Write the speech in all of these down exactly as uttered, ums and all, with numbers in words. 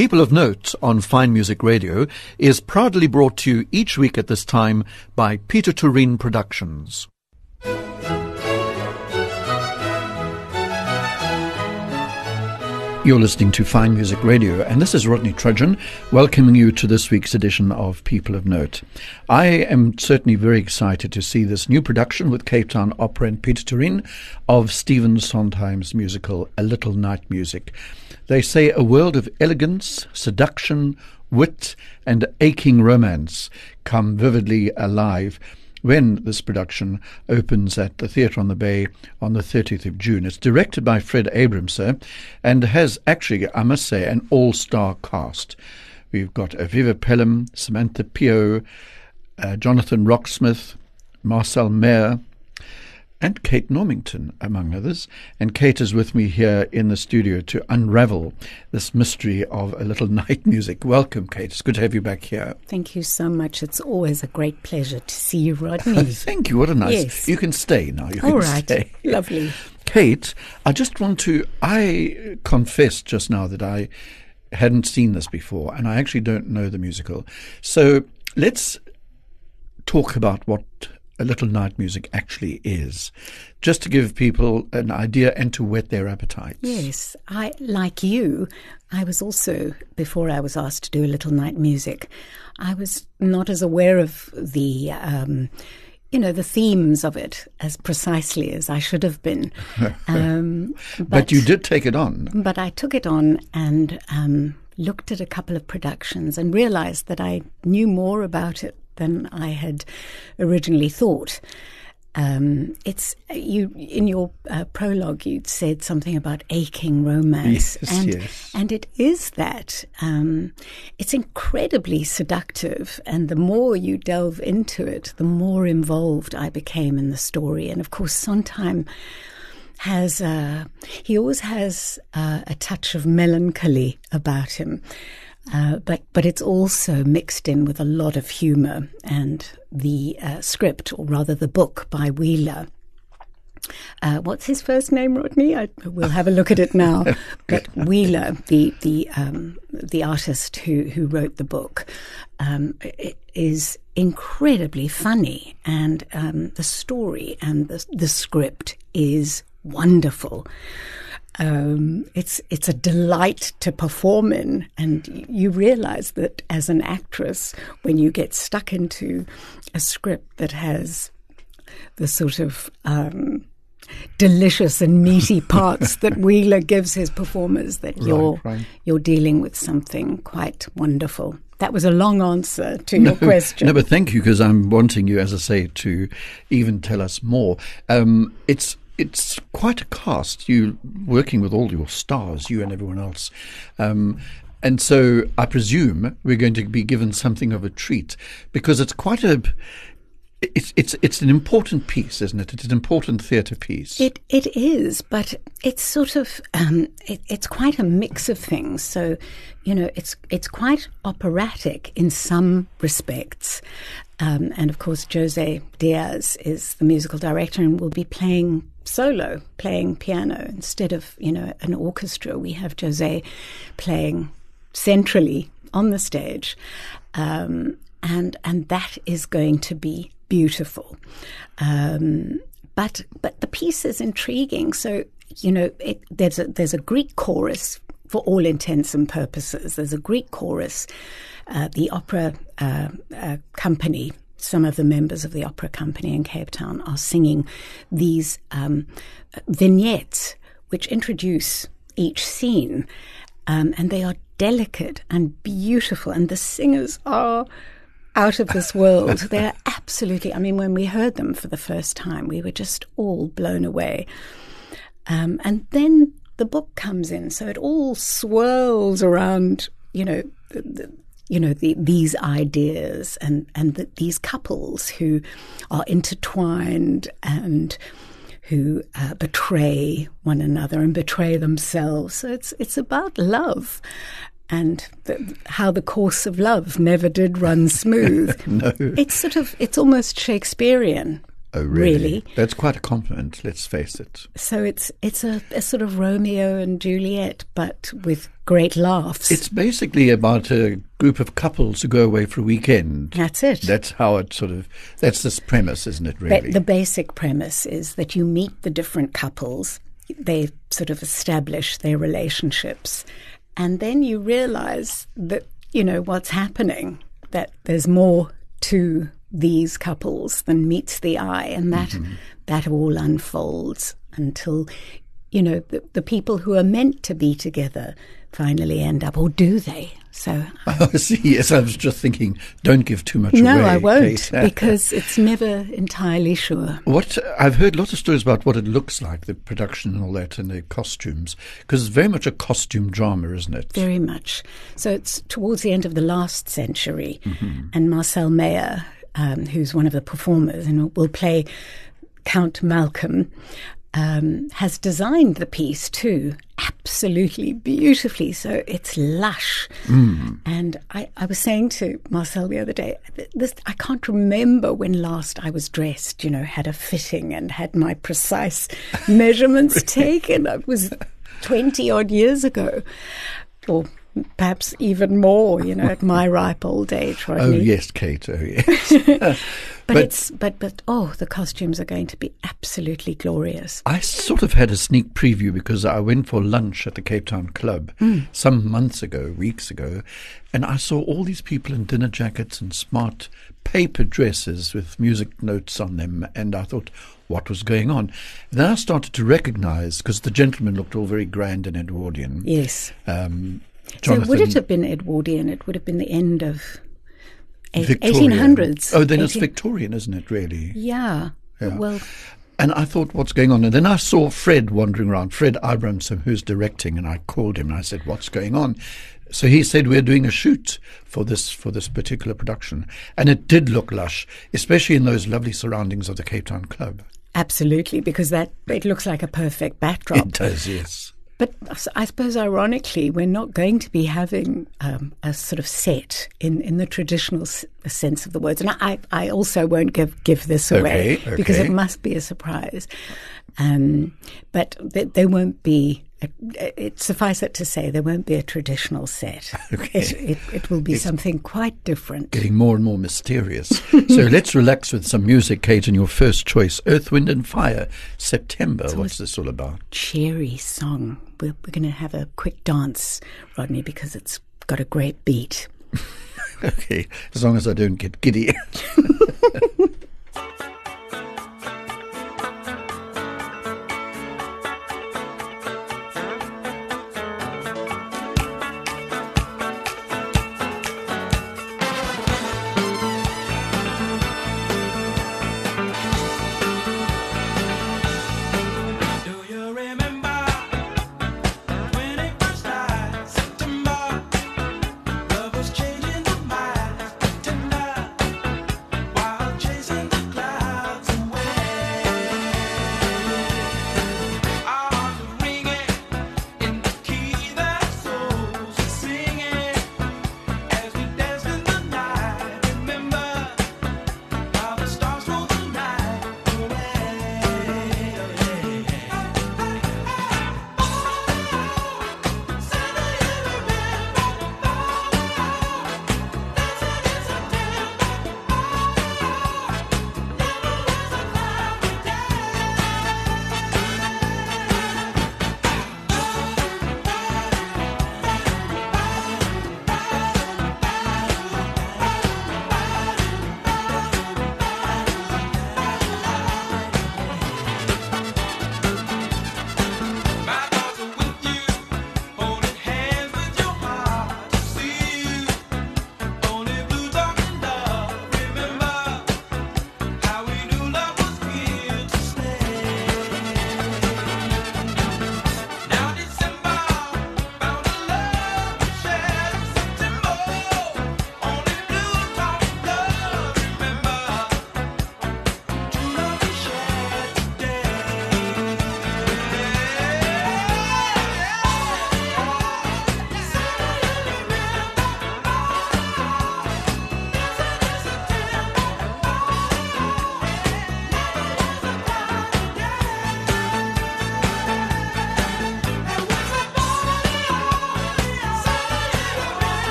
People of Note on Fine Music Radio is proudly brought to you each week at this time by Peter Turin Productions. You're listening to Fine Music Radio, and this is Rodney Trudgeon welcoming you to this week's edition of People of Note. I am certainly very excited to see this new production with Cape Town Opera and Peter Turin of Stephen Sondheim's musical A Little Night Music. They say a world of elegance, seduction, wit, and aching romance come vividly alive when this production opens at the Theatre on the Bay on the thirtieth of June. It's directed by Fred Abramser and has actually, I must say, an all-star cast. We've got Aviva Pelham, Samantha Pio, uh, Jonathan Rocksmith, Marcel Mayer, and Kate Normington, among others. And Kate is with me here in the studio to unravel this mystery of A Little Night Music. Welcome, Kate. It's good to have you back here. Thank you so much. It's always a great pleasure to see you, Rodney. Thank you. What a nice... Yes. You can stay now. You All can right. Stay. Lovely. Kate, I just want to... I confessed just now that I hadn't seen this before, and I actually don't know the musical. So let's talk about what A Little Night Music actually is, just to give people an idea and to whet their appetites. Yes, I, like you, I was also, before I was asked to do A Little Night Music, I was not as aware of the, um, you know, the themes of it as precisely as I should have been. Um, but, but you did take it on. But I took it on and um, looked at a couple of productions and realized that I knew more about it than I had originally thought. Um, it's you in your uh, prologue. You said something about aching romance, yes, and yes. and it is that. Um, it's incredibly seductive, and the more you delve into it, the more involved I became in the story. And of course, Sondheim has uh, he always has uh, a touch of melancholy about him. Uh, but but it's also mixed in with a lot of humour, and the uh, script, or rather the book by Wheeler. Uh, what's his first name, Rodney? I, we'll have a look at it now. But Wheeler, the the um, the artist who who wrote the book, um, is incredibly funny, and um, the story and the the script is wonderful. Um, it's it's a delight to perform in, and you realize that as an actress, when you get stuck into a script that has the sort of um, delicious and meaty parts that Wheeler gives his performers, that right, you're right. you're dealing with something quite wonderful. That was a long answer to no, your question. No, but thank you, because I'm wanting you, as I say, to even tell us more. Um, it's It's quite a cast, you working with all your stars, you and everyone else. Um, and so I presume we're going to be given something of a treat, because it's quite a... It's it's it's an important piece, isn't it? It's an important theatre piece. It it is, but it's sort of um, it, it's quite a mix of things. So, you know, it's it's quite operatic in some respects, um, and of course, Jose Diaz is the musical director and will be playing solo, playing piano instead of, you know, an orchestra. We have Jose playing centrally on the stage, um, and and that is going to be beautiful. Um, but but the piece is intriguing. So, you know, it, there's a there's a Greek chorus for all intents and purposes. There's a Greek chorus. Uh, the opera uh, uh, company, some of the members of the opera company in Cape Town are singing these um, vignettes which introduce each scene, um, and they are delicate and beautiful, and the singers are out of this world. They're absolutely, I mean, when we heard them for the first time, we were just all blown away. Um, and then the book comes in, so it all swirls around, you know, the, the, you know, the, these ideas and, and the, these couples who are intertwined and who uh, betray one another and betray themselves. So it's it's about love. And the, how the course of love never did run smooth. No. It's sort of, it's almost Shakespearean. Oh, really? really. That's quite a compliment, let's face it. So it's it's a, a sort of Romeo and Juliet, but with great laughs. It's basically about a group of couples who go away for a weekend. That's it. That's how it sort of, that's this premise, isn't it, really? But the basic premise is that you meet the different couples, they sort of establish their relationships, and then you realize that, you know, what's happening, that there's more to these couples than meets the eye, and that mm-hmm. that all unfolds until, you know, the, the people who are meant to be together finally end up, or do they? So I see. Yes, I was just thinking, don't give too much no, away. No, I won't, Kate. because it's never entirely sure. What I've heard lots of stories about what it looks like, the production and all that, and the costumes, because it's very much a costume drama, isn't it? Very much. So it's towards the end of the last century, mm-hmm. and Marcel Meyer, um, who's one of the performers and will play Count Malcolm, um, has designed the piece too, absolutely beautifully. So it's lush. Mm. And I, I was saying to Marcel the other day, this, I can't remember when last I was dressed, you know, had a fitting and had my precise measurements really? taken. It was twenty odd years ago, or perhaps even more, you know, at my ripe old age. Rodney. Oh yes, Kate. Oh yes. But, but it's but but oh, the costumes are going to be absolutely glorious. I sort of had a sneak preview because I went for lunch at the Cape Town Club mm. some months ago, weeks ago, and I saw all these people in dinner jackets and smart paper dresses with music notes on them, and I thought, what was going on? And then I started to recognise, because the gentlemen looked all very grand and Edwardian. Yes. Um, so would it have been Edwardian? It would have been the end of Victorian. eighteen hundreds. Oh, then eighteen it's Victorian, isn't it, really? Yeah. yeah. Well, and I thought, what's going on? And then I saw Fred wandering around, Fred Abramson, who's directing, and I called him and I said, what's going on? So he said, we're doing a shoot for this for this particular production. And it did look lush, especially in those lovely surroundings of the Cape Town Club. Absolutely, because that it looks like a perfect backdrop. It does, yes. But I suppose, ironically, we're not going to be having um, a sort of set in, in the traditional s- sense of the words. And I, I also won't give, give this away okay, okay. because it must be a surprise. Um, but th- there won't be, a, it, suffice it to say, there won't be a traditional set. Okay. It, it, it will be it's something quite different. Getting more and more mysterious. So let's relax with some music, Kate, and your first choice, Earth, Wind and Fire, September. It's What's this all about? Cheery song. We're, we're going to have a quick dance, Rodney, because it's got a great beat. Okay, as long as I don't get giddy. Changing the mind, tonight, while chasing the clouds.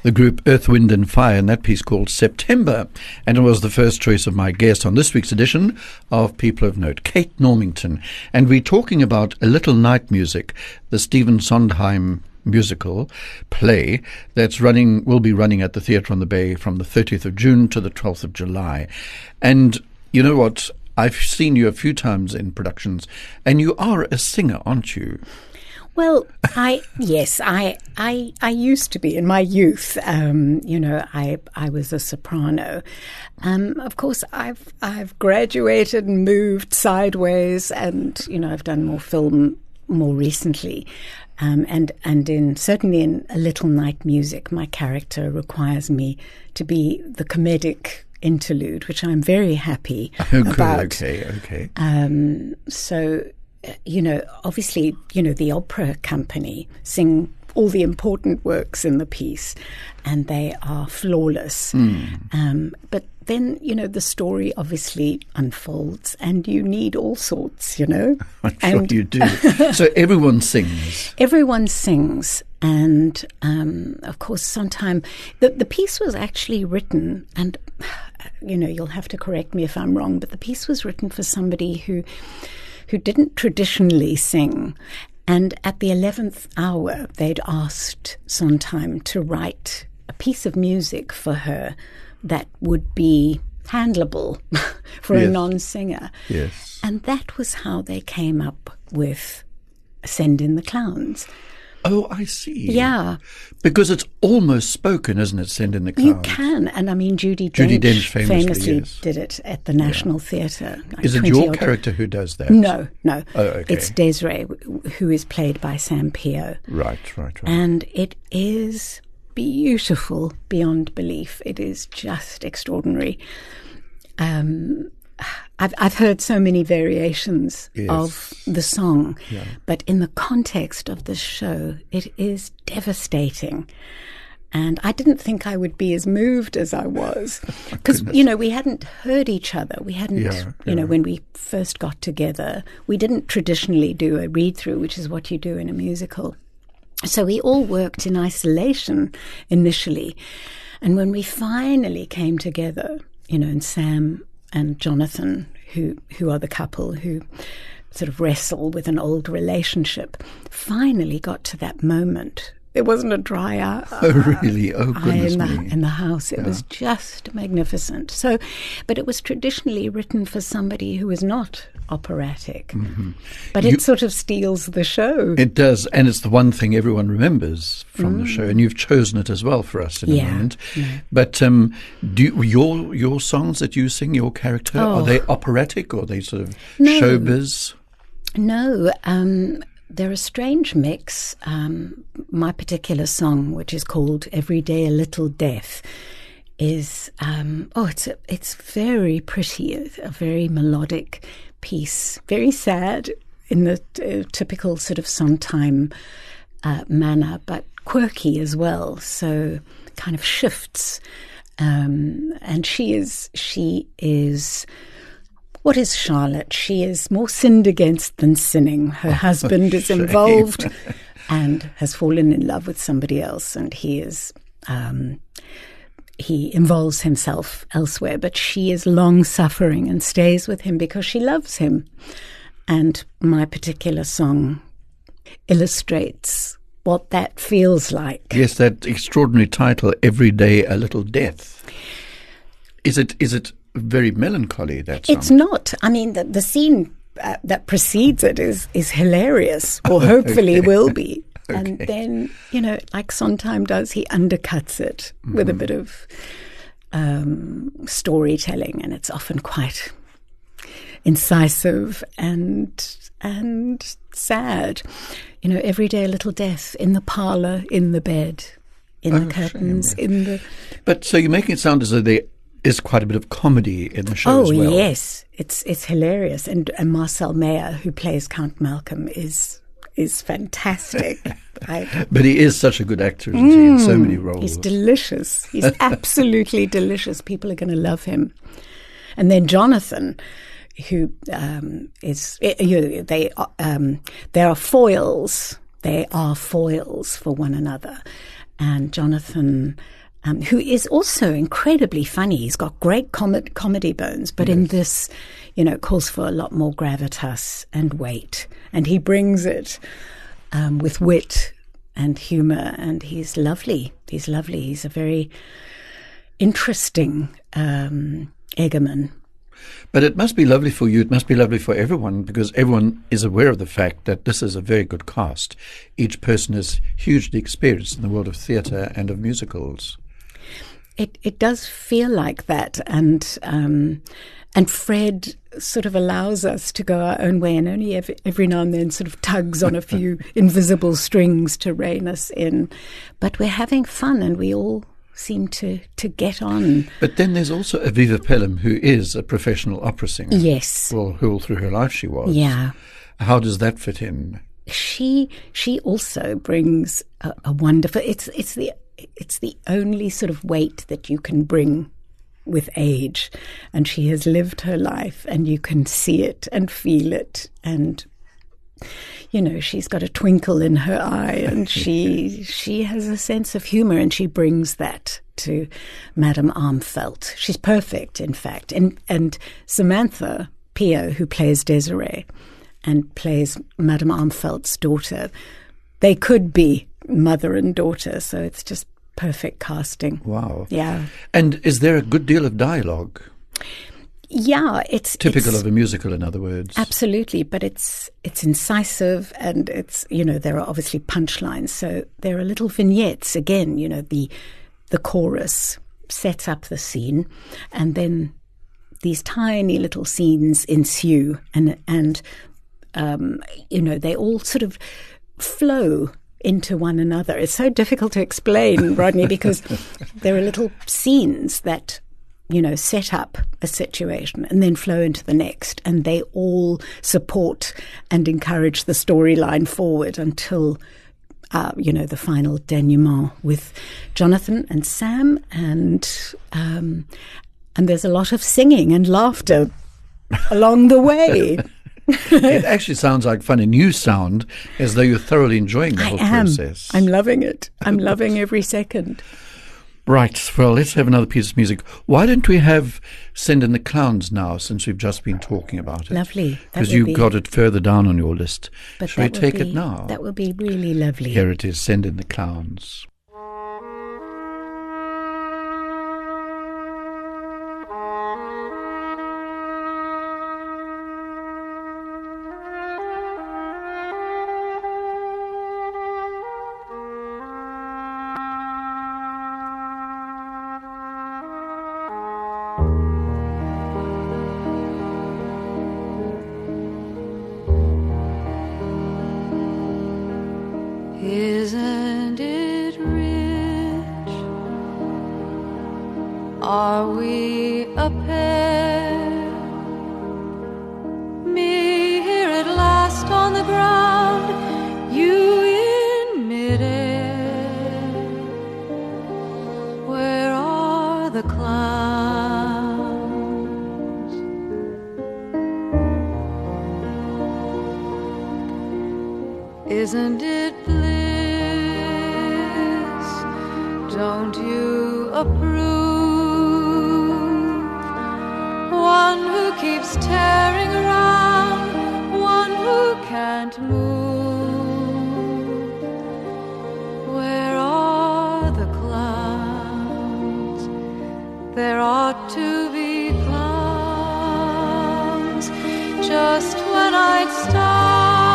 the group Earth, Wind and Fire, and that piece called September. And it was the first choice of my guest on this week's edition of People of Note, Kate Normington. And we're talking about A Little Night Music, the Stephen Sondheim musical play that's running, will be running at the Theatre on the Bay from the thirtieth of June to the twelfth of July. And you know what? I've seen you a few times in productions, and you are a singer, aren't you? Well, I yes, I I I used to be in my youth. Um, you know, I I was a soprano. Um, of course, I've I've graduated and moved sideways, and you know, I've done more film more recently. Um, and and in certainly in A Little Night Music, my character requires me to be the comedic interlude, which I'm very happy oh, good. about. Okay, okay. Um, so, you know, obviously, you know, the opera company sing all the important works in the piece, and they are flawless. Mm. Um, but then, you know, the story obviously unfolds, and you need all sorts, you know. I'm and sure you do. So everyone sings. Everyone sings. And, um, of course, sometime the, the piece was actually written, and, you know, you'll have to correct me if I'm wrong, but the piece was written for somebody who who didn't traditionally sing. And at the eleventh hour, they'd asked Sondheim to write a piece of music for her that would be handleable for yes. a non-singer. Yes. And that was how they came up with Send in the Clowns. Oh, I see. Yeah. Because it's almost spoken, isn't it, Send in the Clowns? You can. And I mean, Judi Dench, Judi Dench famously, famously yes. did it at the National yeah. Theatre. Like is it your character who does that? No, no. Oh, okay. It's Desiree, who is played by Sam Pio. Right, right, right. And it is beautiful beyond belief. It is just extraordinary. Um, I've I've heard so many variations yes. of the song, yeah. but in the context of this show, it is devastating. And I didn't think I would be as moved as I was, because you know we hadn't heard each other. We hadn't, yeah, yeah. you know, when we first got together, we didn't traditionally do a read through, which is what you do in a musical. So we all worked in isolation initially, and when we finally came together, you know, and Sam and Jonathan, who who are the couple who sort of wrestle with an old relationship, finally got to that moment. There wasn't a dry eye. Oh, really? Oh, goodness in the, me. in the house. It yeah. was just magnificent. So, but it was traditionally written for somebody who is not operatic. Mm-hmm. But you, it sort of steals the show. It does, and it's the one thing everyone remembers from mm. the show, and you've chosen it as well for us in yeah. a moment. No. But um, do you, your your songs that you sing, your character, oh. are they operatic or are they sort of no. showbiz? No, um, they're a strange mix. Um, my particular song, which is called Every Day a Little Death, is, um, oh, it's a, it's very pretty, a, a very melodic piece, very sad in the uh, typical sort of Sondheim uh, manner, but quirky as well, so kind of shifts. Um, and she is, she is... What is Charlotte? She is more sinned against than sinning. Her husband is involved and has fallen in love with somebody else, and he is um, he involves himself elsewhere. But she is long-suffering and stays with him because she loves him. And my particular song illustrates what that feels like. Yes, that extraordinary title, Every Day a Little Death. Is it? Is it? Very melancholy, that song. It's not. I mean, the, the scene uh, that precedes it is, is hilarious, or hopefully okay. will be. Okay. And then, you know, like Sondheim does, he undercuts it mm-hmm. with a bit of um, storytelling, and it's often quite incisive and and sad. You know, every day a little death in the parlour, in the bed, in oh, the curtains, shame. in the... But so you're making it sound as though there is quite a bit of comedy in the show oh, as well. Oh, yes. It's it's hilarious. And, and Marcel Meyer, who plays Count Malcolm, is is fantastic. I, but he is such a good actor, isn't mm, he, in so many roles. He's delicious. He's absolutely delicious. People are going to love him. And then Jonathan, who um, is, you, they, um, there are foils. They are foils for one another. and Jonathan, um, who is also incredibly funny. He's got great com- comedy bones, but yes. in this, you know, calls for a lot more gravitas and weight. And he brings it um, with wit and humour, and he's lovely. He's lovely. He's a very interesting um, Egerman. But it must be lovely for you, it must be lovely for everyone, because everyone is aware of the fact that this is a very good cast. Each person is hugely experienced in the world of theatre and of musicals. It it does feel like that, and um, and Fred sort of allows us to go our own way, and only every, every now and then sort of tugs on a few invisible strings to rein us in. But we're having fun, and we all seem to, to get on. But then there's also Aviva Pelham, who is a professional opera singer. Yes. Well, who all through her life she was. Yeah. How does that fit in? She she also brings a, a wonderful. It's it's the it's the only sort of weight that you can bring with age, and she has lived her life, and you can see it and feel it, and you know, she's got a twinkle in her eye, and she she has a sense of humour, and she brings that to Madame Armfeldt. She's perfect, in fact. And and Samantha Pio, who plays Desiree and plays Madame Armfeldt's daughter, they could be mother and daughter, so it's just perfect casting. Wow. Yeah. And is there a good deal of dialogue? Yeah, it's typical it's, of a musical, in other words. Absolutely, but it's it's incisive, and it's, you know, there are obviously punchlines, so there are little vignettes. Again, you know, the the chorus sets up the scene, and then these tiny little scenes ensue, and and um, you know, they all sort of flow into one another. It's so difficult to explain, Rodney, because there are little scenes that, you know, set up a situation and then flow into the next, and they all support and encourage the storyline forward until, uh, you know, the final denouement with Jonathan and Sam, and um, and there's a lot of singing and laughter along the way. It actually sounds like fun, and you sound as though you're thoroughly enjoying the I whole am. process. I'm loving it. I'm loving every second. Right, well, let's have another piece of music. Why don't we have Send in the Clowns now, since we've just been talking about it? Lovely. Because you've be, got it further down on your list. But Shall we take be, it now? That would be really lovely. Here it is, Send in the Clowns. Isn't it rich? Are we a pair? Me here at last on the ground, you in midair. Where are the clowns? Isn't it bliss? Don't you approve? One who keeps tearing around, one who can't move. Where are the clowns? There ought to be clowns. Just when I'd start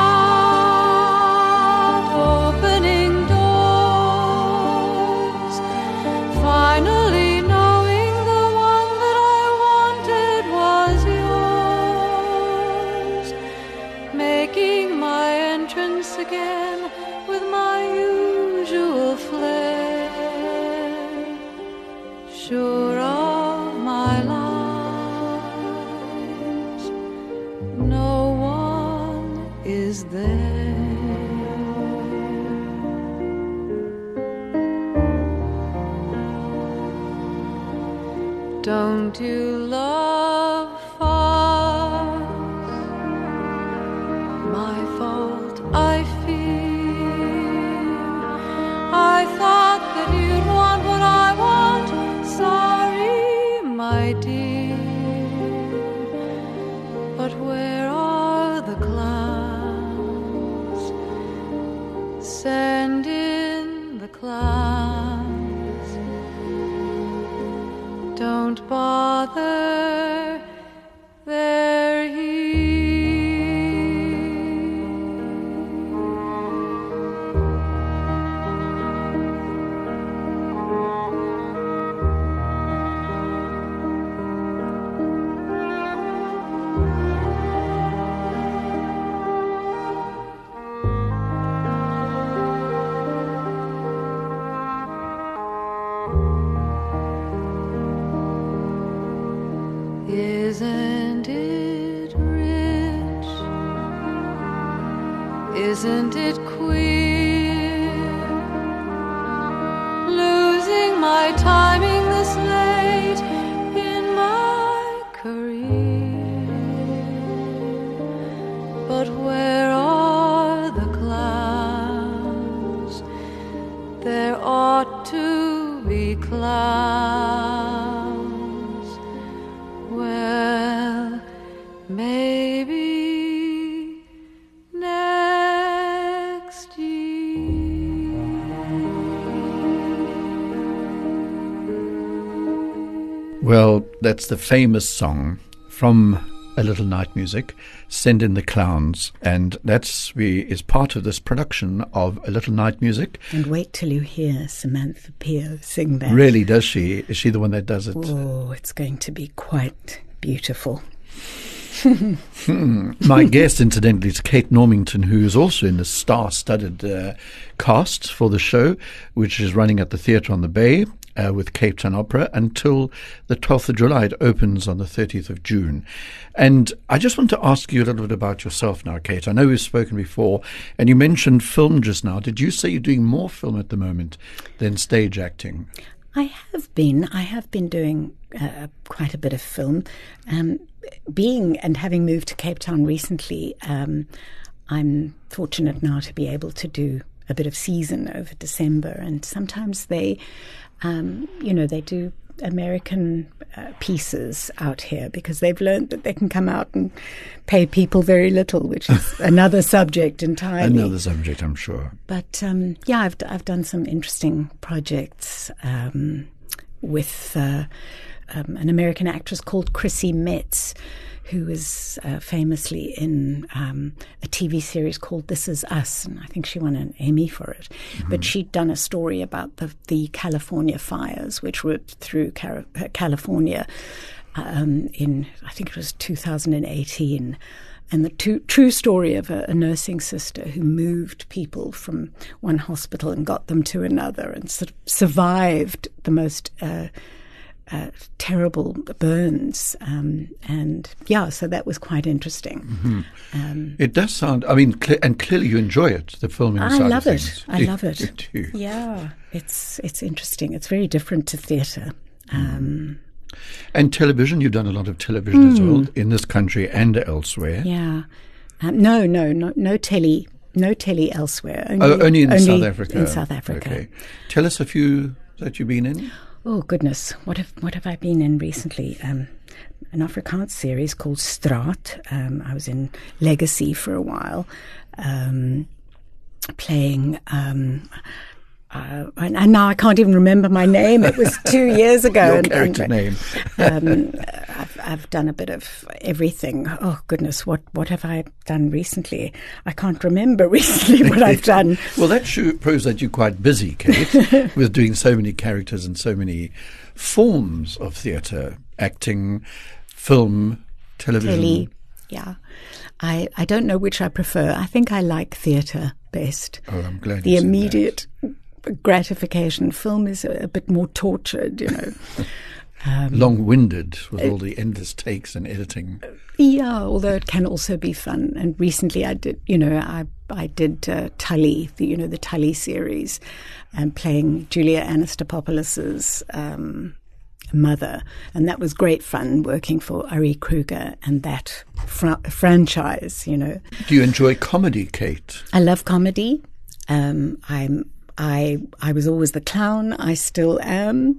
finally knowing the one that I wanted was yours, making my entrance again with my usual flair, sure of my lies, no one is there. Don't you love fuss? My fault, I fear. I thought that don't bother, they're here. Isn't it rich? Isn't it queer? Losing my timing this late in my career. But where are the clowns? There ought to be clowns. Well, maybe next year. Well, that's the famous song from A Little Night Music, Send in the Clowns, and that's we is part of this production of A Little Night Music. And wait till you hear Samantha Pio sing that. Really, does she? Is she the one that does it? Oh, it's going to be quite beautiful. hmm. My guest, incidentally, is Kate Normington, who is also in the star-studded uh, cast for the show, which is running at the Theatre on the Bay uh, with Cape Town Opera until the twelfth of July. It opens on the thirtieth of June. And I just want to ask you a little bit about yourself now, Kate. I know we've spoken before, and you mentioned film just now. Did you say you're doing more film at the moment than stage acting? I have been. I have been doing uh, quite a bit of film. Um, being and having moved to Cape Town recently, um, I'm fortunate now to be able to do a bit of season over December. And sometimes they, um, you know, they do American uh, pieces out here because they've learned that they can come out and pay people very little, which is another subject entirely. Another subject, I'm sure. But um, yeah, I've I've done some interesting projects um, with uh, um, an American actress called Chrissy Metz, who is uh, famously in um, a T V series called This Is Us, and I think she won an Emmy for it. Mm-hmm. But she'd done a story about the, the California fires, which ripped through Car- California um, in, I think it was two thousand eighteen. And the two, true story of a, a nursing sister who moved people from one hospital and got them to another and sort of survived the most uh, uh, terrible burns. Um, and yeah, so that was quite interesting. Mm-hmm. Um, it does sound, I mean, cl- and clearly you enjoy it, the filming I side love of it. things. I You- love it. you do. Yeah, it's, it's interesting. It's very different to theatre. Um, And television, you've done a lot of television as well, in this country and elsewhere. Yeah. Um, no, no, no, no telly, no telly elsewhere. Only, Oh, only in South Africa. In South Africa. Okay. Tell us a few that you've been in. Oh goodness, what have what have I been in recently? Um, an Afrikaans series called Straat. Um, I was in Legacy for a while, um, playing. Um, Uh, and, and now I can't even remember my name. It was two years ago. Your and, character and, name. um, I've, I've done a bit of everything. Oh goodness, what what have I done recently? I can't remember recently what I've done. Well, that show proves that you're quite busy, Kate, with doing so many characters and so many forms of theatre, acting, film, television. Telly, yeah. I, I don't know which I prefer. I think I like theatre best. Oh, I'm glad The you said immediate gratification. Film is a, a bit more tortured, you know. Um, long-winded with all the endless takes and editing. Yeah, although it can also be fun. And recently I did, you know, I I did uh, Tully, the, you know, the Tully series, and playing Julia Anastapopoulos's um, mother. And that was great fun working for Ari Kruger and that fr- franchise, you know. Do you enjoy comedy, Kate? I love comedy. Um, I'm I I was always the clown. I still am.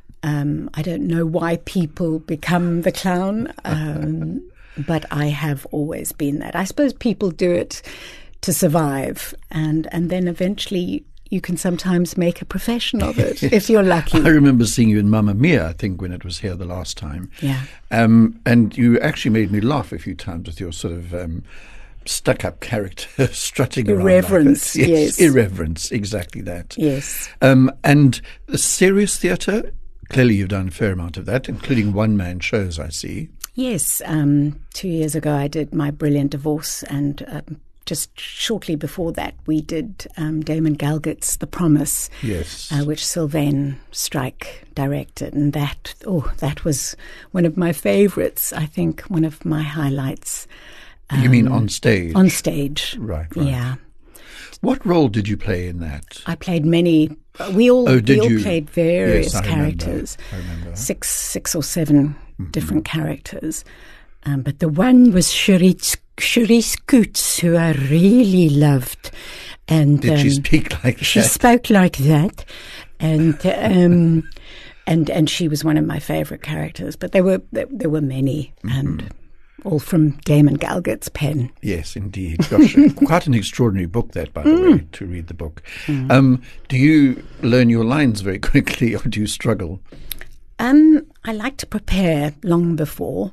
Um, I don't know why people become the clown, um, but I have always been that. I suppose people do it to survive, and and then eventually you can sometimes make a profession of it if you're lucky. I remember seeing you in Mamma Mia, I think, when it was here the last time. Yeah. Um, and you actually made me laugh a few times with your sort of um, stuck-up character strutting around. Irreverence, like yes. Irreverence, exactly that. Yes. Um, and the serious theatre, clearly you've done a fair amount of that, including one-man shows, I see. Yes. Um, two years ago I did My Brilliant Divorce, and um, just shortly before that we did um, Damon Galgot's The Promise, Yes. uh, which Sylvain Strike directed. And that, oh, that was one of my favourites, I think, one of my highlights. You mean on stage? On stage. Right, right. Yeah. What role did you play in that? I played many. We all, Oh, did we all you? played various Yes, I remember. characters. I remember. Six, six or seven different characters. Um, but the one was Cherise, Cherise Coots, who I really loved. And Did um, she speak like she that? spoke like that, and um, and and she was one of my favourite characters. But there were there, there were many, and all from Damon Galgot's pen. Yes, indeed. Gosh, quite an extraordinary book, that, by the Mm. way, to read the book. Um, do you learn your lines very quickly, or do you struggle? Um, I like to prepare long before.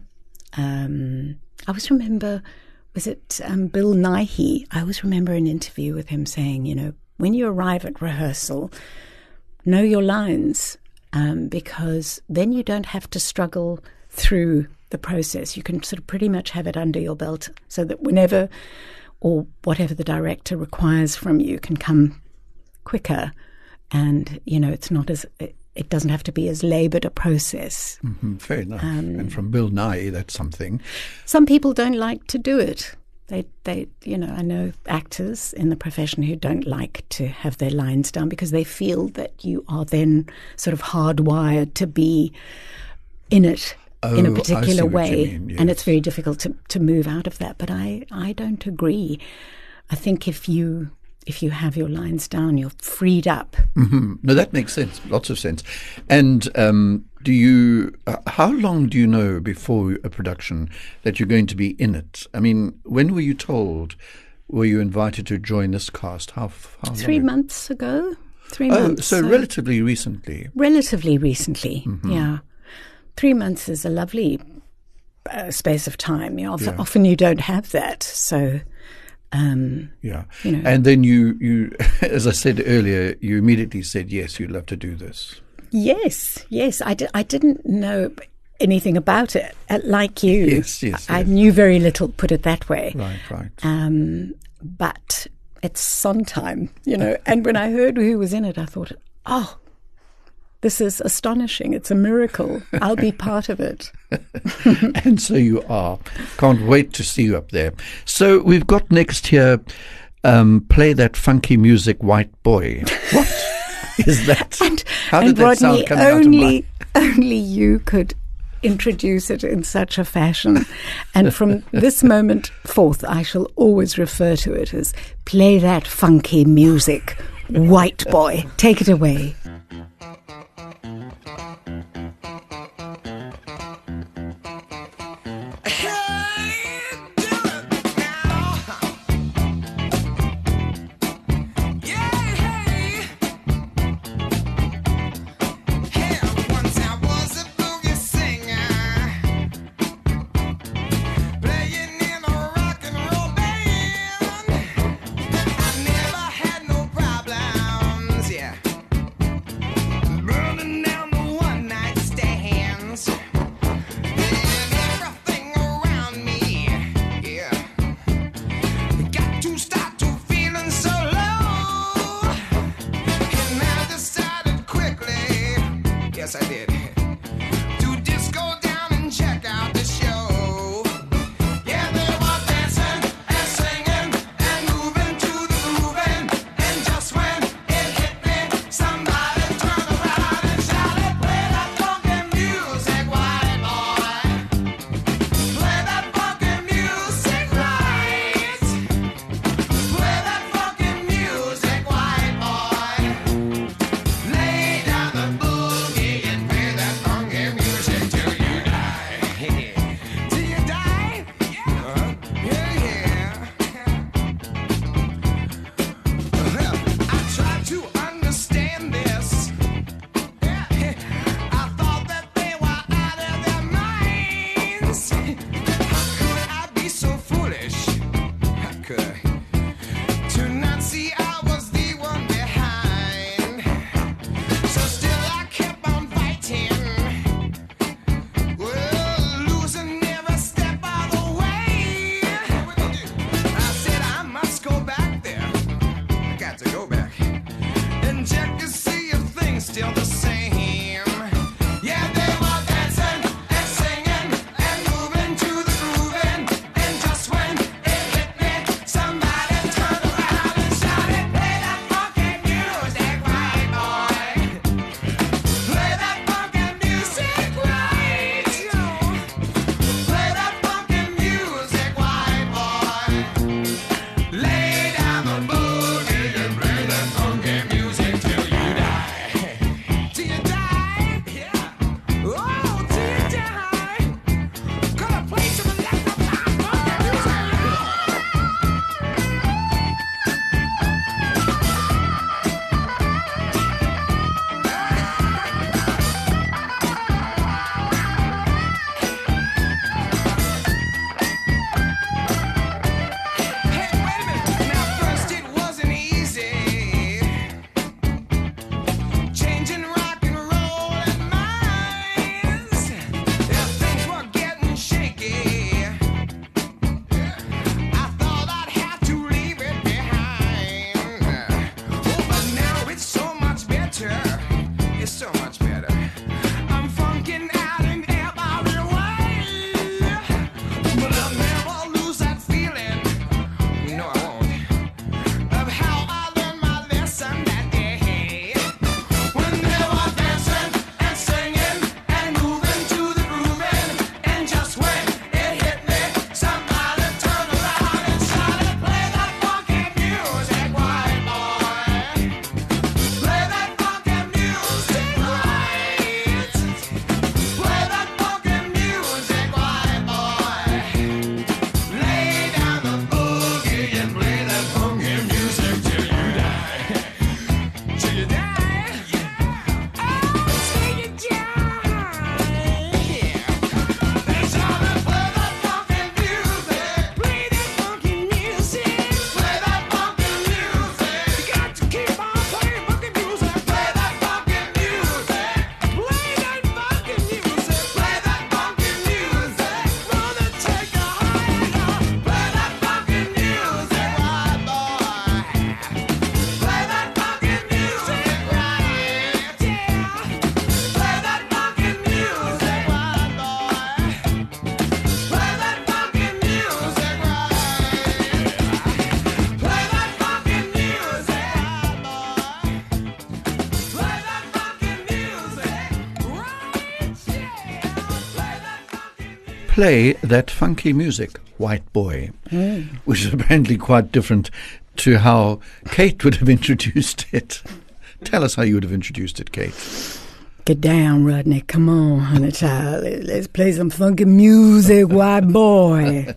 Um, I always remember, was it um, Bill Nighy? I always remember an interview with him saying, you know, when you arrive at rehearsal, know your lines, um, because then you don't have to struggle through the process. You can sort of pretty much have it under your belt, so that whenever or whatever the director requires from you can come quicker, and you know it's not as it, it doesn't have to be as laboured a process. Mm, fair enough. Um, and from Bill Nighy, that's something. Some people don't like to do it. They, they, you know, I know actors in the profession who don't like to have their lines down because they feel that you are then sort of hardwired to be in it in Oh, a I see particular what you way, mean, and yes. it's very difficult to, to move out of that. But I, I don't agree. I think if you if you have your lines down, you're freed up. hmm No, that makes sense. Lots of sense. And um, do you? Uh, how long do you know before a production that you're going to be in it? I mean, when were you told? Were you invited to join this cast? How, how Three long? months ago. Three Oh, months. so relatively recently. Relatively recently, Mm-hmm. yeah. Three months is a lovely uh, space of time. You know, often, Yeah. often you don't have that. So, um, Yeah. you know. And then you, you, as I said earlier, you immediately said, yes, you'd love to do this. yes, yes. I, di- I didn't know anything about it, uh, like you. Yes, yes, I yes. knew very little, put it that way. Right, right. Um, but it's Sondheim, you know. And when I heard who was in it, I thought, oh, this is astonishing. It's a miracle. I'll be part of it. And so you are. Can't wait to see you up there. So we've got next here, um, Play That Funky Music, White Boy. What is that? And, How did and that Rodney, sound coming out of only, my... only you could introduce it in such a fashion. And from this moment forth, I shall always refer to it as Play That Funky Music, White Boy. Take it away. Yes, I did. To just go down and check out the show. Yeah, they were dancing and singing and moving to the grooving. And just when it hit me, somebody turned around and shouted, "Play that funky music, white boy. Play that funky music right. Play that funky music, white boy. Lay down the boogie and play that play that funky music, White Boy, Mm. which is apparently quite different to how Kate would have introduced it. Tell us how you would have introduced it, Kate. Get down, Rodney. Come on, honey child. Let- Let's play some funky music, white boy.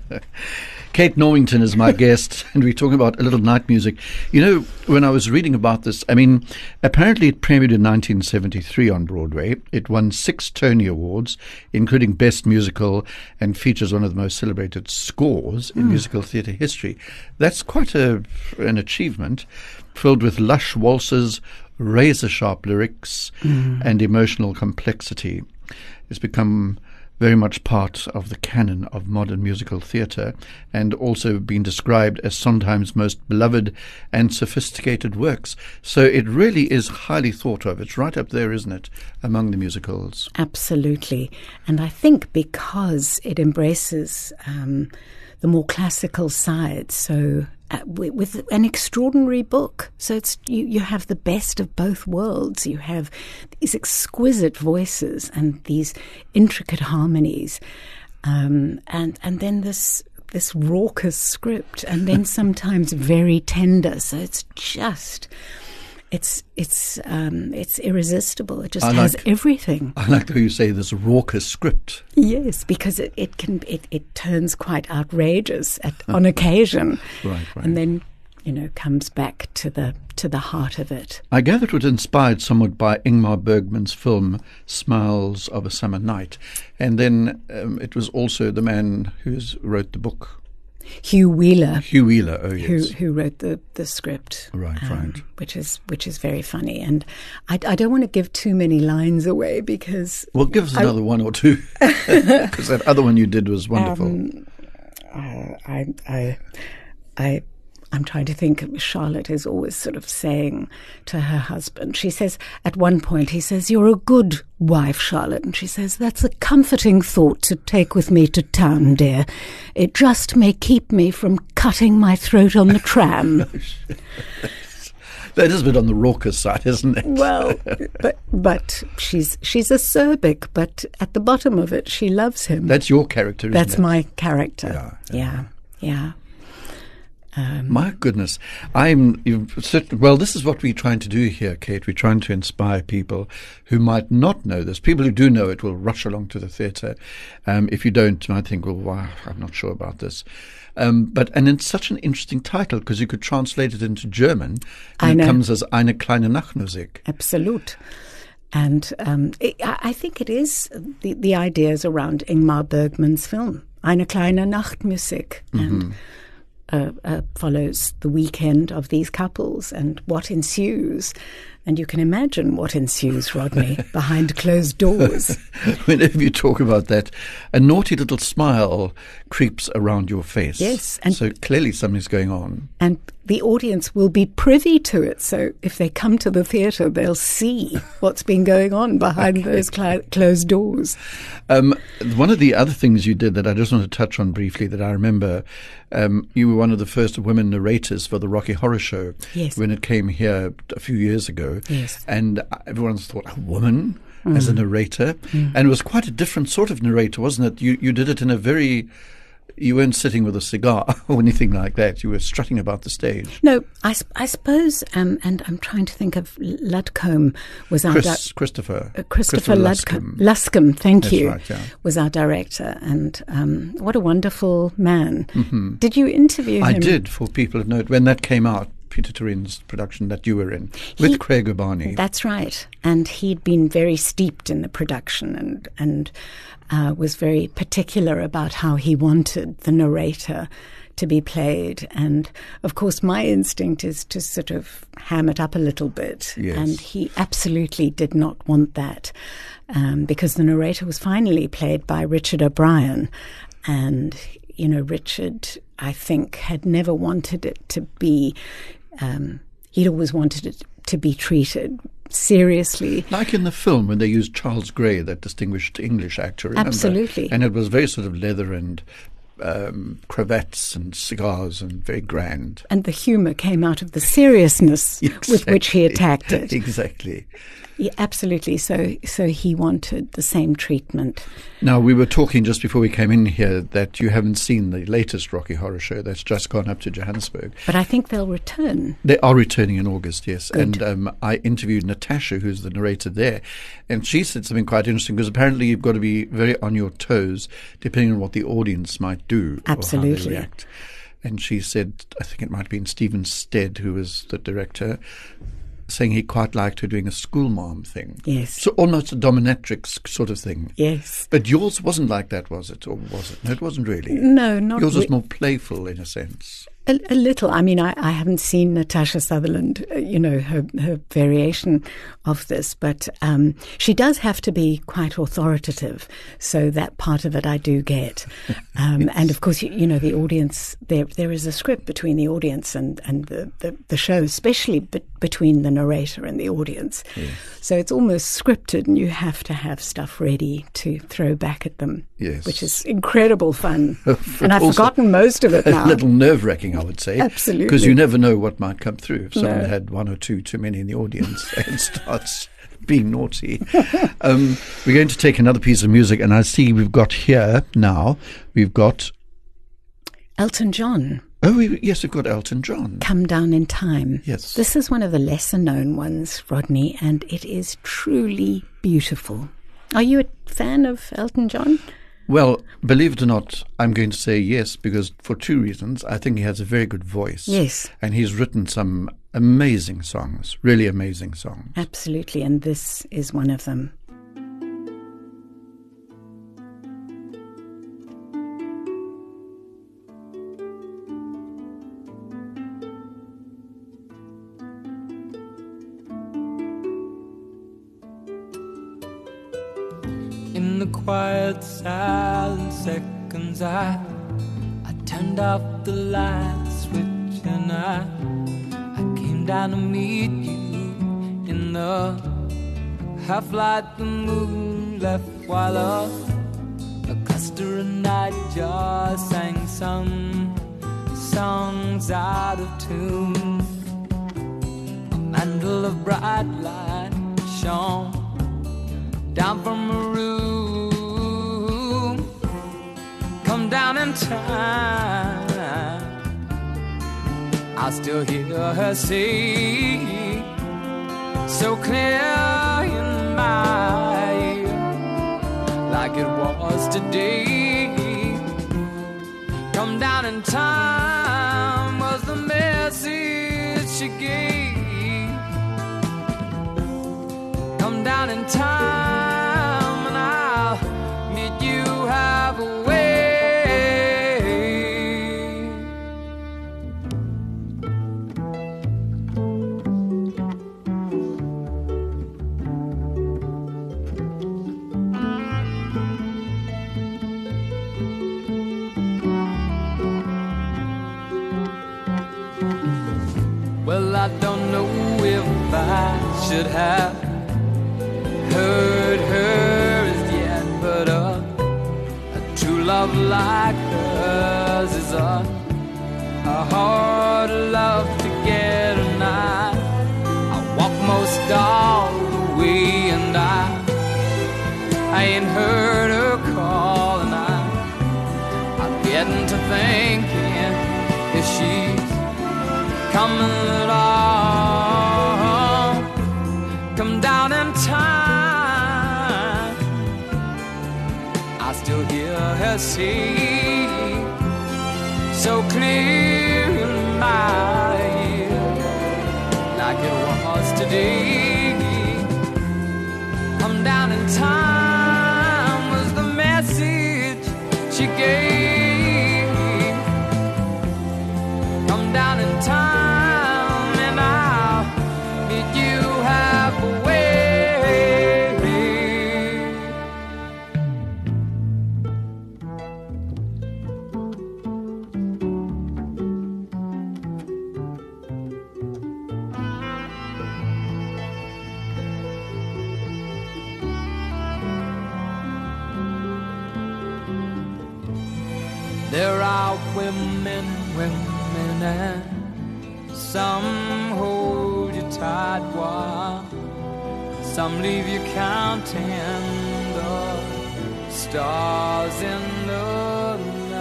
Kate Norrington is my guest, and we're talking about a little night music. You know, when I was reading about this, I mean, apparently it premiered in nineteen seventy-three on Broadway. It won six Tony Awards, including Best Musical, and features one of the most celebrated scores in musical theatre history. That's quite a, an achievement, filled with lush waltzes, razor-sharp lyrics, and emotional complexity. It's become very much part of the canon of modern musical theatre, and also been described as Sondheim's most beloved and sophisticated works. So it really is highly thought of. It's right up there, isn't it, among the musicals? Absolutely. And I think because it embraces um, the more classical side, so uh, with, with an extraordinary book. So it's you, you have the best of both worlds. You have these exquisite voices and these intricate harmonies, um, and and then this this raucous script, and then sometimes very tender. So it's just. It's it's um, it's irresistible. It just I has like- everything. I like how you say this raucous script. Yes, because it, it can it, it turns quite outrageous at, on occasion, Right, right. and then you know comes back to the to the heart of it. I gather it was inspired somewhat by Ingmar Bergman's film Smiles of a Summer Night. And then um, it was also the man who wrote the book, Hugh Wheeler, Hugh Wheeler. Oh, who yes. who wrote the, the script, um, Right, right. which is which is very funny. And I, I don't want to give too many lines away because Well, give us I- another one or two, because that other one you did was wonderful. Um, uh, I, I, I, I'm trying to think. Charlotte is always sort of saying to her husband. She says at one point, he says, "You're a good wife, Charlotte," and she says, "That's a comforting thought to take with me to town, dear. It just may keep me from cutting my throat on the tram." That is a bit on the raucous side, isn't it? Well, but but she's she's acerbic, but at the bottom of it, she loves him. That's your character, isn't That's it? my character. Yeah, yeah, yeah. Um, My goodness. I'm you've certain, well, this is what we're trying to do here, Kate. We're trying to inspire people who might not know this. People who do know it will rush along to the theatre. Um, if you don't, you might think, well, wow, I'm not sure about this. Um, but and it's such an interesting title because you could translate it into German, and Eine- it comes as Eine kleine Nachtmusik. Absolut. And um, it, I I think it is the, the ideas around Ingmar Bergman's film, Eine kleine Nachtmusik, and uh, uh, follows the weekend of these couples and what ensues. And you can imagine what ensues, Rodney, behind closed doors. Whenever you talk about that, a naughty little smile creeps around your face. Yes, and- so clearly something's going on. And the audience will be privy to it. So if they come to the theatre, they'll see what's been going on behind those cli- closed doors. Um, one of the other things you did that I just want to touch on briefly that I remember, um, you were one of the first women narrators for the Rocky Horror Show Yes. when it came here a few years ago. Yes. And everyone's thought, a woman as a narrator? And it was quite a different sort of narrator, wasn't it? You, you did it in a very... You weren't sitting with a cigar or anything like that. You were strutting about the stage. No, I, s- I suppose, um, and I'm trying to think of Ludcombe was our Chris, di- Christopher. uh, Christopher, Luscombe. Ludcombe. Luscombe, thank That's you, right, yeah. was our director, and um, what a wonderful man. Did you interview I him? did, for people of note. When that came out, Peter Turin's production that you were in, with He- Craig Urbani. That's right. And he'd been very steeped in the production and, and uh, was very particular about how he wanted the narrator to be played. And of course, my instinct is to sort of ham it up a little bit. Yes. And he absolutely did not want that um, because the narrator was finally played by Richard O'Brien. And, you know, Richard, I think, had never wanted it to be, um, he'd always wanted it to be treated seriously. Like in the film when they used Charles Gray, that distinguished English actor. Remember? Absolutely. And it was very sort of leather and um, cravats and cigars and very grand. And the humour came out of the seriousness with which he attacked it. Exactly. Yeah, absolutely. So, so he wanted the same treatment. Now, we were talking just before we came in here that you haven't seen the latest Rocky Horror Show that's just gone up to Johannesburg. But I think they'll return. They are returning in August, yes. Good. And um, I interviewed Natasha, who's the narrator there, and she said something quite interesting, because apparently you've got to be very on your toes depending on what the audience might do or how Absolutely. they react. And she said, I think it might have been Stephen Stead, who was the director, saying he quite liked her doing a schoolmarm thing. Yes. So almost a dominatrix sort of thing. Yes. But yours wasn't like that, was it? Or was it? No, it wasn't really. No, not Yours was re- more playful in a sense. A, a little. I mean, I, I haven't seen Natasha Sutherland, uh, you know, her, her variation of this, but um, she does have to be quite authoritative. So that part of it I do get. Um, yes. And of course, you, you know, the audience, there there is a script between the audience and, and the, the, the show, especially be, between the narrator and the audience. Yes. So it's almost scripted, and you have to have stuff ready to throw back at them, yes. which is incredible fun. And I've forgotten most of it now. A little nerve-wracking, I would say. Absolutely. Because you never know what might come through. If someone No. had one or two too many in the audience and starts being naughty. um, we're going to take another piece of music, and I see we've got here now, we've got... Elton John. Oh, we, yes, we've got Elton John. Come Down in Time. Yes. This is one of the lesser known ones, Rodney, and it is truly beautiful. Are you a fan of Elton John? Well, believe it or not, I'm going to say yes, because for two reasons. I think he has a very good voice. Yes. And he's written some amazing songs, really amazing songs. Absolutely, and this is one of them. In the quiet, silent seconds, I I turned off the light switch and I I came down to meet you in the half light the moon left, while a, a cluster of nightjars sang some songs out of tune. A mantle of bright light shone down from a room. Come down in time, I still hear her say, so clear in my ear, like it was today. Come down in time was the message she gave. Come down in time and I'll meet you halfway. Well, I don't know if I should have heard her as yet, but a, a true love like hers is a, a hard love to get, and I, I walk most all the way, and I, I ain't heard her call, and I, I'm getting to thinking if she's coming at all. Come down in time, I still hear her say, so clear in my ear, like it was today. Come down in time was the message she gave. Come down in time and I'll meet you halfway. There are women, women, and some hold you tight while some leave you counting the stars in the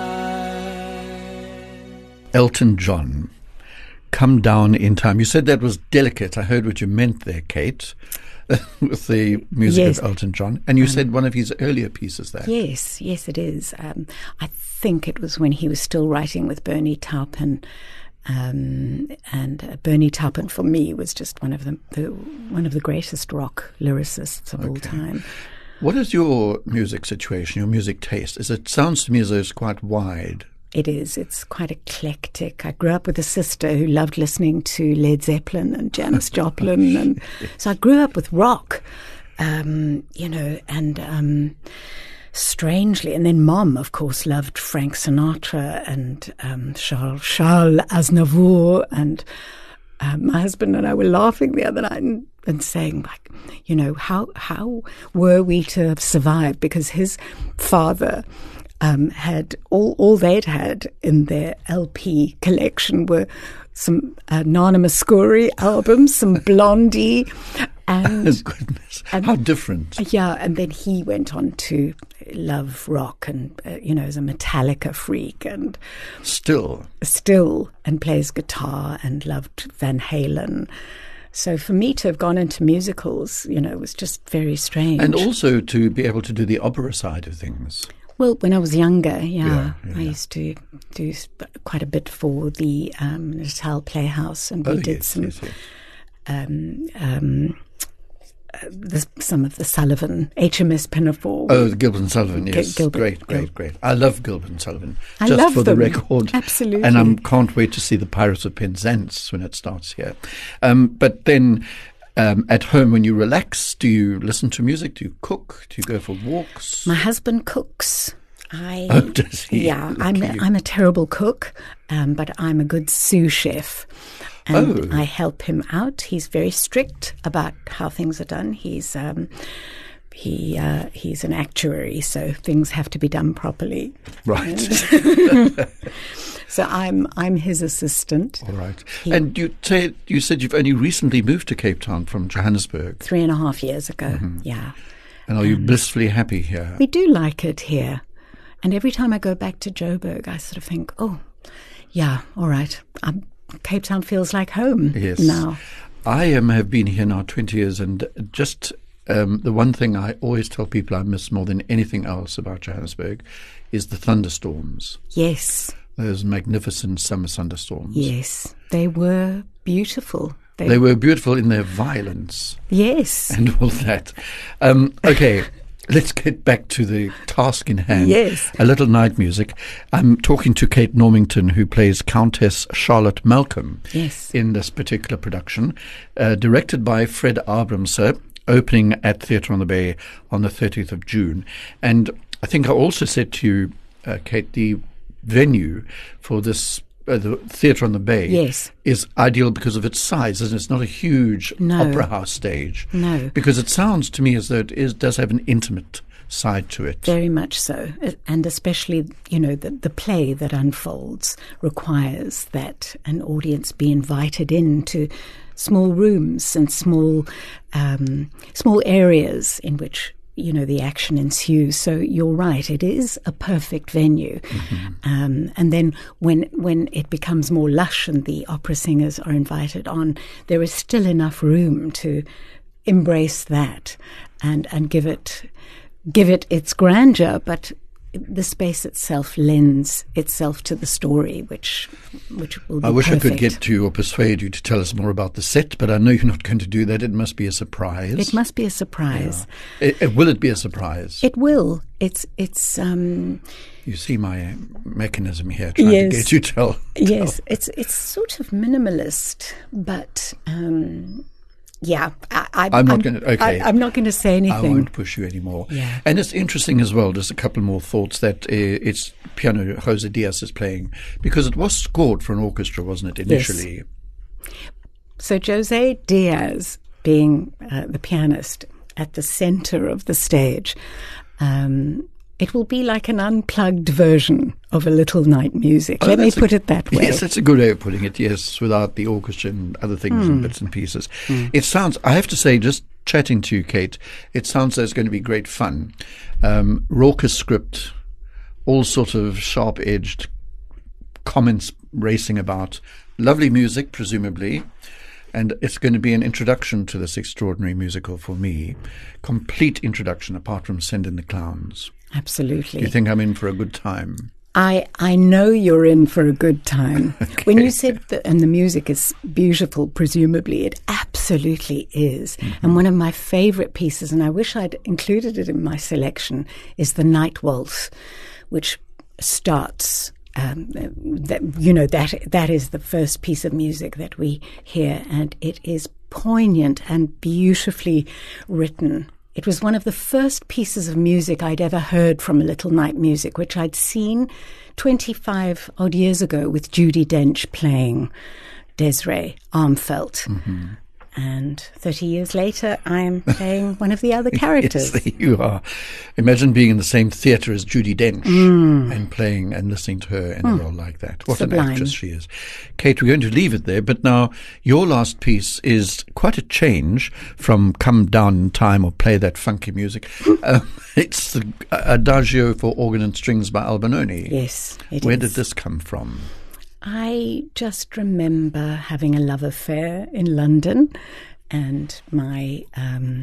night. Elton John, Come Down in Time. You said that was delicate. I heard what you meant there, Kate, with the music Yes. of Elton John. And you said one of his earlier pieces there. Yes, yes, it is. Um, I think it was when he was still writing with Bernie Taupin. Um, and uh, Bernie Taupin, for me, was just one of the, the one of the greatest rock lyricists of all Okay. time. What is your music situation, your music taste? Is it sounds to me as though it's quite wide. It is. It's quite eclectic. I grew up with a sister who loved listening to Led Zeppelin and Janis Joplin, and so I grew up with rock, um, you know, and um, strangely, and then Mom, of course, loved Frank Sinatra and um, Charles, Charles Aznavour, and um, my husband and I were laughing the other night and, and saying, like, you know, how how were we to have survived? Because his father. Um, had all all they'd had in their L P collection were some uh, Nana Mouskouri albums, some Blondie, and Goodness, and- how different. yeah, and then he went on to love rock and uh, you know, is a Metallica freak and Still, still and plays guitar and loved Van Halen. So for me to have gone into musicals, you know, was just very strange. and also to be able to do the opera side of things. Well, when I was younger, yeah, Yeah, yeah. I used to do sp- quite a bit for the um, Natal Playhouse, and we Oh, did yes, some yes, yes. um, um, uh, the, some of the Sullivan H M S Pinafore. Oh, the Gilbert and Sullivan, yes. Gilbert- great, great, Gil- great. I love Gilbert and Sullivan. I just love for them. the record. Absolutely. And I can't wait to see the Pirates of Penzance when it starts here. Um, but then um, at home, when you relax, do you listen to music? Do you cook? Do you go for walks? My husband cooks. I Oh, does he? yeah, Look I'm at a, you. I'm a terrible cook, um, but I'm a good sous chef, and Oh. I help him out. He's very strict about how things are done. He's um, he uh, he's an actuary, so things have to be done properly. Right. So I'm I'm his assistant. All right. He- And you, said you said you've only recently moved to Cape Town from Johannesburg. Three and a half years ago, Mm-hmm. yeah. And are you blissfully happy here? We do like it here. And every time I go back to Joburg, I sort of think, oh, yeah, all right. Um, Cape Town feels like home Yes. now. I um, have been here now twenty years, and just um, the one thing I always tell people I miss more than anything else about Johannesburg is the thunderstorms, Yes, those magnificent summer thunderstorms. yes. They were beautiful. They were beautiful in their violence Yes. and all that. Um, okay, let's get back to the task in hand. Yes. A little night music. I'm talking to Kate Normington, who plays Countess Charlotte Malcolm Yes. in this particular production, uh, directed by Fred Abramser, opening at Theatre on the Bay on the thirtieth of June. And I think I also said to you, uh, Kate, the venue for this uh, the Theatre on the Bay Yes. is ideal because of its size, and it's not a huge No. opera house stage. No. Because it sounds to me as though it is, does have an intimate side to it. Very much so. Uh, And especially, you know, the, the play that unfolds requires that an audience be invited into small rooms and small um, small areas in which, you know, the action ensues. So you're right, it is a perfect venue. Um, and then when when it becomes more lush and the opera singers are invited on, there is still enough room to embrace that and, and give it give it its grandeur, but the space itself lends itself to the story, which which will be I wish perfect. I could get to or persuade you to tell us more about the set, but I know you're not going to do that. It must be a surprise. It must be a surprise. It- it- will it be a surprise? It will. It's it's um you see my uh, mechanism here trying Yes. to get you to tell. yes, it's it's sort of minimalist, but um yeah, I, I, I'm not gonna- okay. I, I'm not going to say I anything. won't push you anymore. Yeah. And it's interesting as well, just a couple more thoughts, that uh, it's piano Jose Diaz is playing, because it was scored for an orchestra, wasn't it, initially? So Jose Diaz, being uh, the pianist at the center of the stage, um, It will be like an unplugged version of A Little Night Music. Oh, Let me that's a- put it that way. Yes, that's a good way of putting it, yes, without the orchestra and other things Hmm. and bits and pieces. It sounds, I have to say, just chatting to you, Kate, it sounds like it's going to be great fun. Um, raucous script, all sort of sharp-edged comments racing about, lovely music, presumably, and it's going to be an introduction to this extraordinary musical for me. Complete introduction, apart from Send in the Clowns. Absolutely. Do you think I'm in for a good time? I I know you're in for a good time. When you said that, and the music is beautiful, presumably it absolutely is. Mm-hmm. And one of my favourite pieces, and I wish I'd included it in my selection, is the Night Waltz, which starts. Um, that you know that that is the first piece of music that we hear, and it is poignant and beautifully written. It was one of the first pieces of music I'd ever heard from A Little Night Music, which I'd seen twenty-five odd years ago with Judi Dench playing Desiree Armfelt. Mm-hmm. And thirty years later, I'm playing one of the other characters. Yes, there you are. Imagine being in the same theatre as Judi Dench and playing and listening to her in a role like that. What Sublime. an actress she is. Kate, we're going to leave it there, but now your last piece is quite a change from Come Down in Time or Play That Funky Music. um, it's the Adagio for Organ and Strings by Albinoni. Yes, it Where is. did this come from? I just remember having a love affair in London, and my um,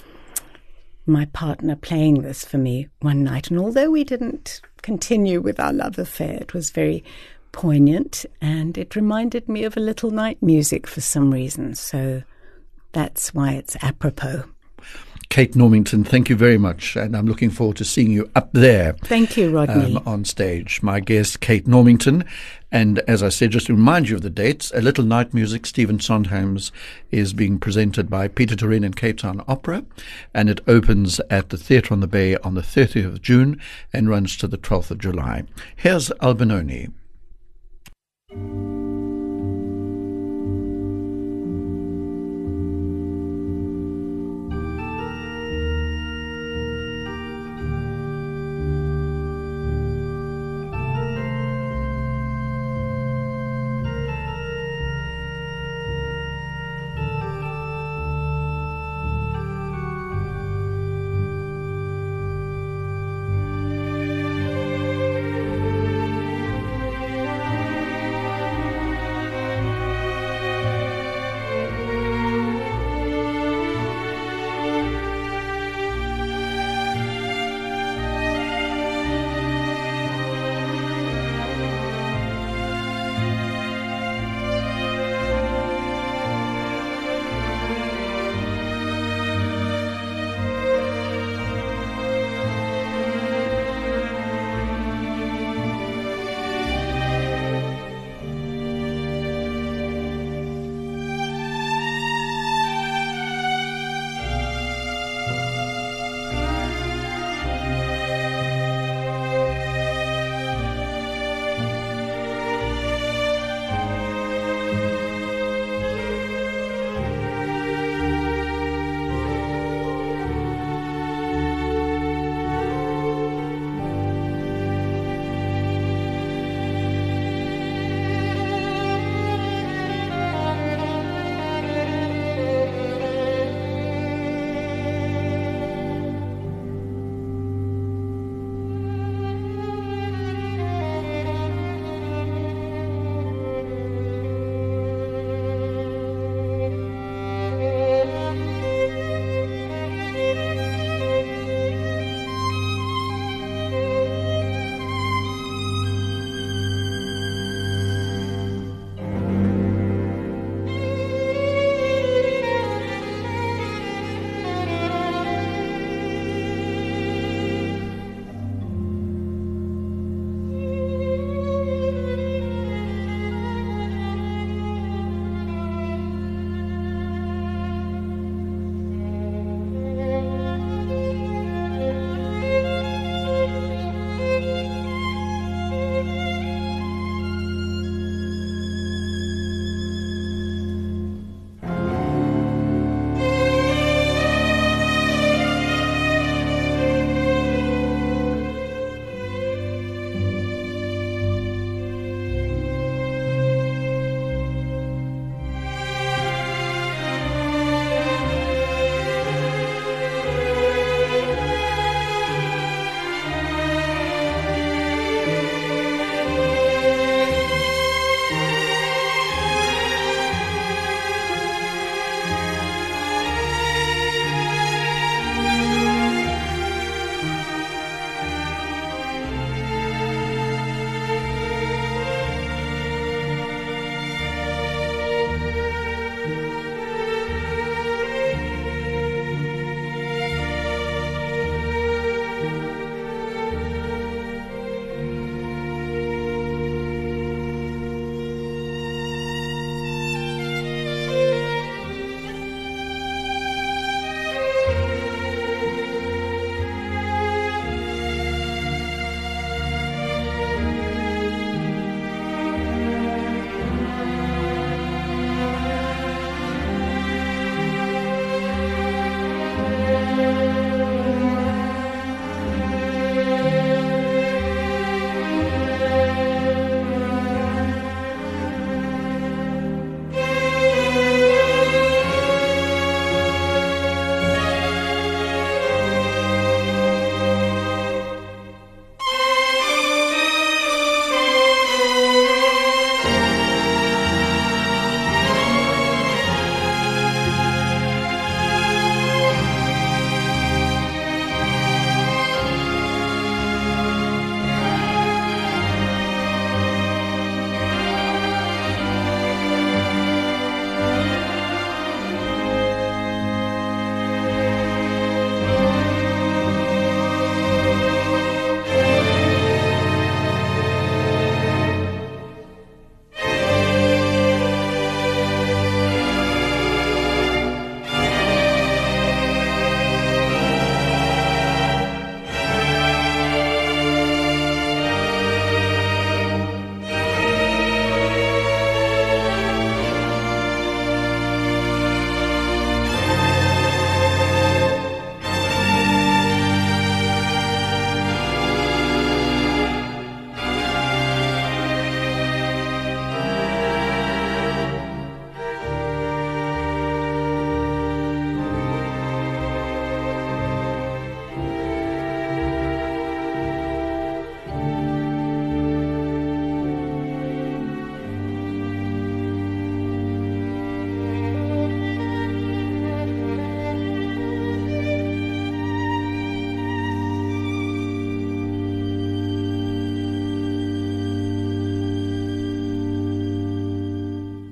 my partner playing this for me one night. And although we didn't continue with our love affair, it was very poignant, and it reminded me of A Little Night Music for some reason. So that's why it's apropos. Kate Normington, thank you very much, and I'm looking forward to seeing you up there. Thank you, Rodney. Um, on stage. My guest, Kate Normington. And as I said, just to remind you of the dates, A Little Night Music, Stephen Sondheim's, is being presented by Peter Turin and Cape Town Opera, and it opens at the Theatre on the Bay on the thirtieth of June and runs to the twelfth of July. Here's Albinoni. Thank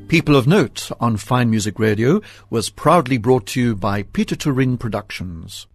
People of Note on Fine Music Radio was proudly brought to you by Peter Turin Productions.